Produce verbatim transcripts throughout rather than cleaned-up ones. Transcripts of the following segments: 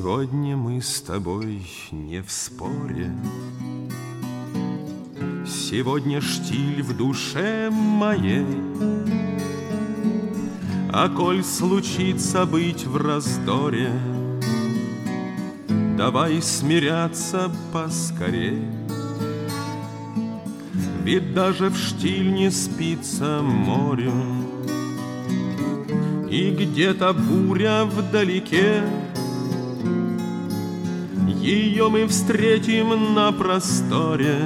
Сегодня мы с тобой не в споре. Сегодня штиль в душе моей. А коль случится быть в раздоре, давай смиряться поскорей. Ведь даже в штиль не спится морю, и где-то буря вдалеке. Ее мы встретим на просторе,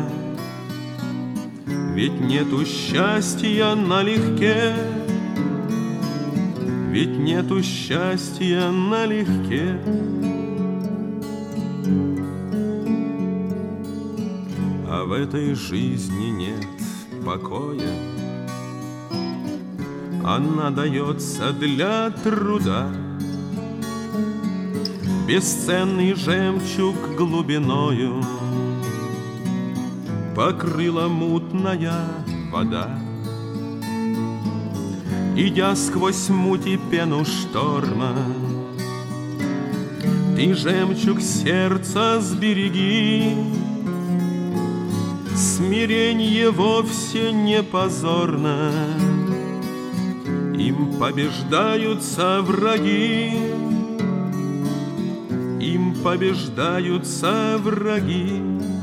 ведь нету счастья налегке, ведь нету счастья налегке. А в этой жизни нет покоя, она дается для труда. Бесценный жемчуг глубиною покрыла мутная вода. Идя сквозь муть и пену шторма, ты жемчуг сердца сбереги. Смиренье вовсе не позорно, им побеждаются враги. Им побеждаются враги.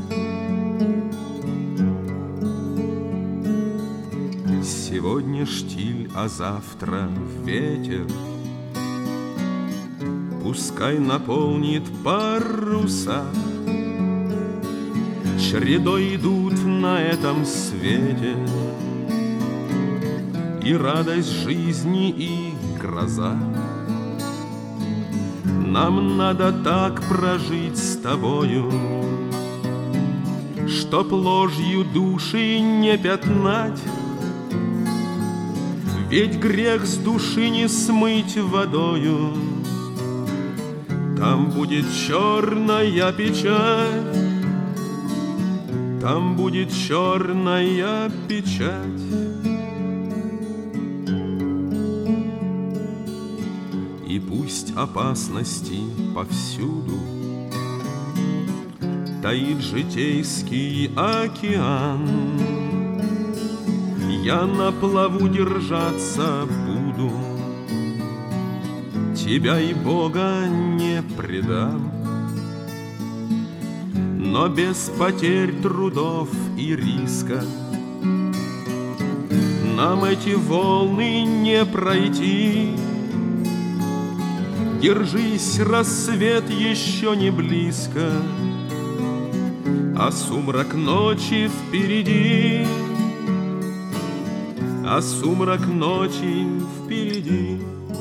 Сегодня штиль, а завтра ветер. Пускай наполнит паруса. Чередой идут на этом свете и радость жизни, и гроза. Нам надо так прожить с тобою, чтоб ложью души не пятнать. Ведь грех с души не смыть водою, там будет черная печать, там будет черная печать. И пусть опасности повсюду таит житейский океан, я на плаву держаться буду, тебя и Бога не предам. Но без потерь, трудов и риска нам эти волны не пройти. Держись, рассвет еще не близко, а сумрак ночи впереди, а сумрак ночи впереди.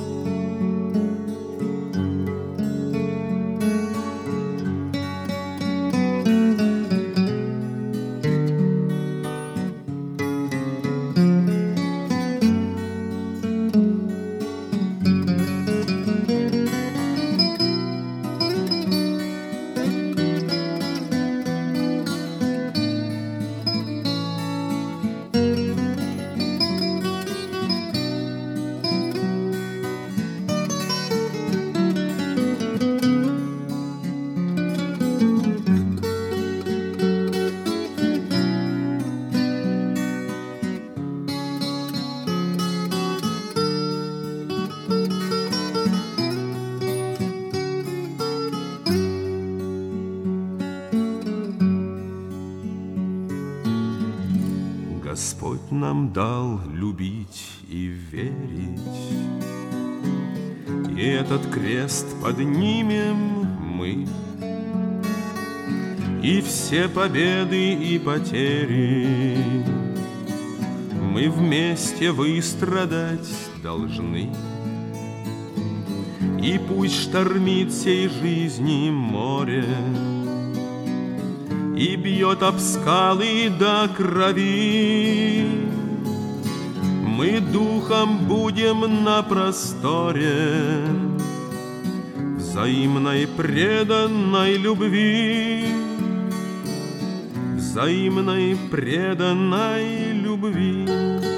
Господь нам дал любить и верить, и этот крест поднимем мы, и все победы и потери мы вместе выстрадать должны. И пусть штормит сей жизни море и бьет об скалы до крови, мы духом будем на просторе взаимной преданной любви, взаимной преданной любви.